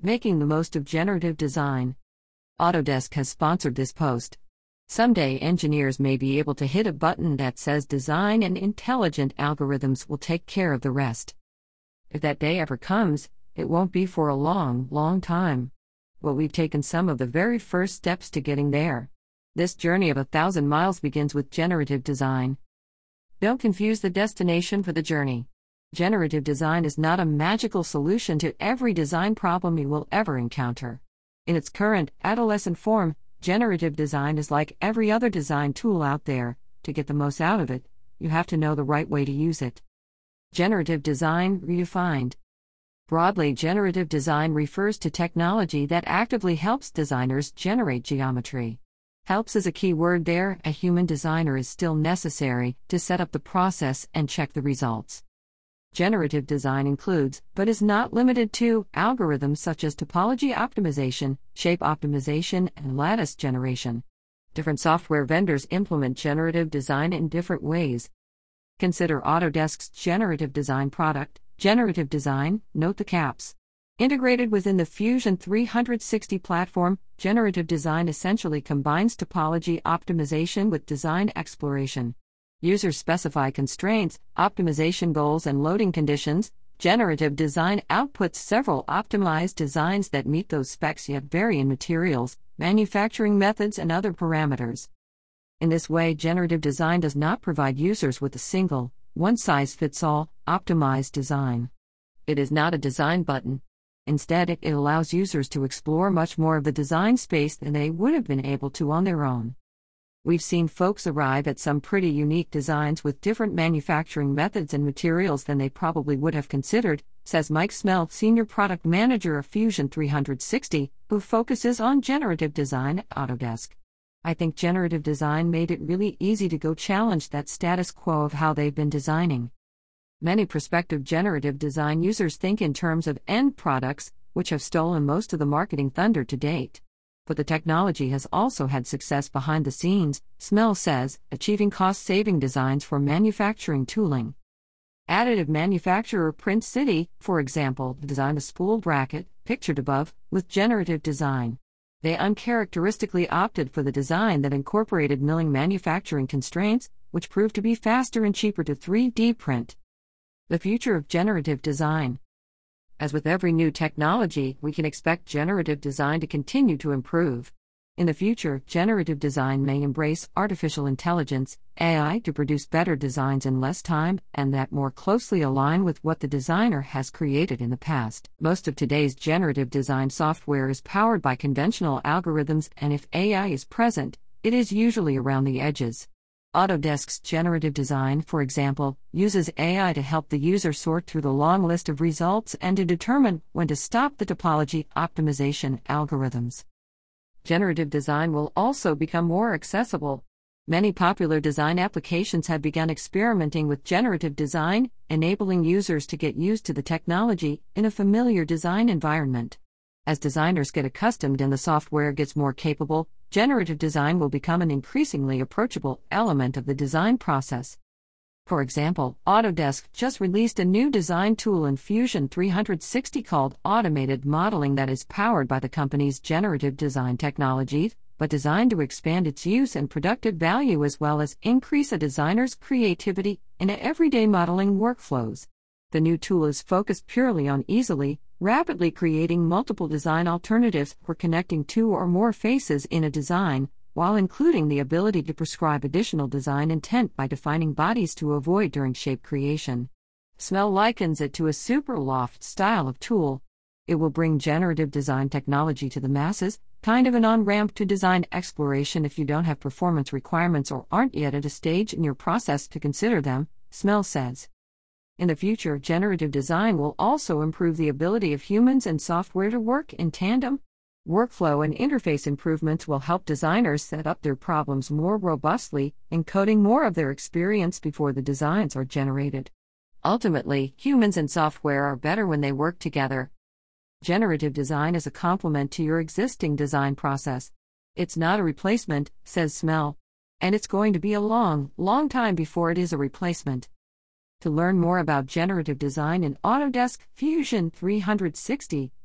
Making the most of generative design. Autodesk has sponsored this post. Someday engineers may be able to hit a button that says design and intelligent algorithms will take care of the rest. If that day ever comes, it won't be for a long, long time. But we've taken some of the very first steps to getting there. This journey of 1,000 miles begins with generative design. Don't confuse the destination for the journey. Generative design is not a magical solution to every design problem you will ever encounter. In its current, adolescent form, generative design is like every other design tool out there. To get the most out of it, you have to know the right way to use it. Generative design redefined. Broadly, generative design refers to technology that actively helps designers generate geometry. Helps is a key word there. A human designer is still necessary to set up the process and check the results. Generative design includes, but is not limited to, algorithms such as topology optimization, shape optimization, and lattice generation. Different software vendors implement generative design in different ways. Consider Autodesk's generative design product, Generative Design, note the caps. Integrated within the Fusion 360 platform, generative design essentially combines topology optimization with design exploration. Users specify constraints, optimization goals, and loading conditions. Generative design outputs several optimized designs that meet those specs yet vary in materials, manufacturing methods, and other parameters. In this way, generative design does not provide users with a single, one-size-fits-all, optimized design. It is not a design button. Instead, it allows users to explore much more of the design space than they would have been able to on their own. We've seen folks arrive at some pretty unique designs with different manufacturing methods and materials than they probably would have considered, says Mike Smell, Senior Product Manager of Fusion 360, who focuses on generative design at Autodesk. I think generative design made it really easy to go challenge that status quo of how they've been designing. Many prospective generative design users think in terms of end products, which have stolen most of the marketing thunder to date. But the technology has also had success behind the scenes, Smell says, achieving cost-saving designs for manufacturing tooling. Additive manufacturer Print City, for example, designed a spool bracket, pictured above, with generative design. They uncharacteristically opted for the design that incorporated milling manufacturing constraints, which proved to be faster and cheaper to 3D print. The future of generative design. As with every new technology, we can expect generative design to continue to improve. In the future, generative design may embrace artificial intelligence, AI, to produce better designs in less time, and that more closely align with what the designer has created in the past. Most of today's generative design software is powered by conventional algorithms, and if AI is present, it is usually around the edges. Autodesk's generative design, for example, uses AI to help the user sort through the long list of results and to determine when to stop the topology optimization algorithms. Generative design will also become more accessible. Many popular design applications have begun experimenting with generative design, enabling users to get used to the technology in a familiar design environment. As designers get accustomed and the software gets more capable, generative design will become an increasingly approachable element of the design process. For example, Autodesk just released a new design tool in Fusion 360 called Automated Modeling that is powered by the company's generative design technologies, but designed to expand its use and productive value as well as increase a designer's creativity in everyday modeling workflows. The new tool is focused purely on rapidly creating multiple design alternatives for connecting two or more faces in a design, while including the ability to prescribe additional design intent by defining bodies to avoid during shape creation. Smell likens it to a super loft style of tool. It will bring generative design technology to the masses, kind of an on-ramp to design exploration if you don't have performance requirements or aren't yet at a stage in your process to consider them, Smell says. In the future, generative design will also improve the ability of humans and software to work in tandem. Workflow and interface improvements will help designers set up their problems more robustly, encoding more of their experience before the designs are generated. Ultimately, humans and software are better when they work together. Generative design is a complement to your existing design process. It's not a replacement, says Smell. And it's going to be a long, long time before it is a replacement. To learn more about generative design in Autodesk Fusion 360,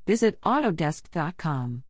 Visit Autodesk.com.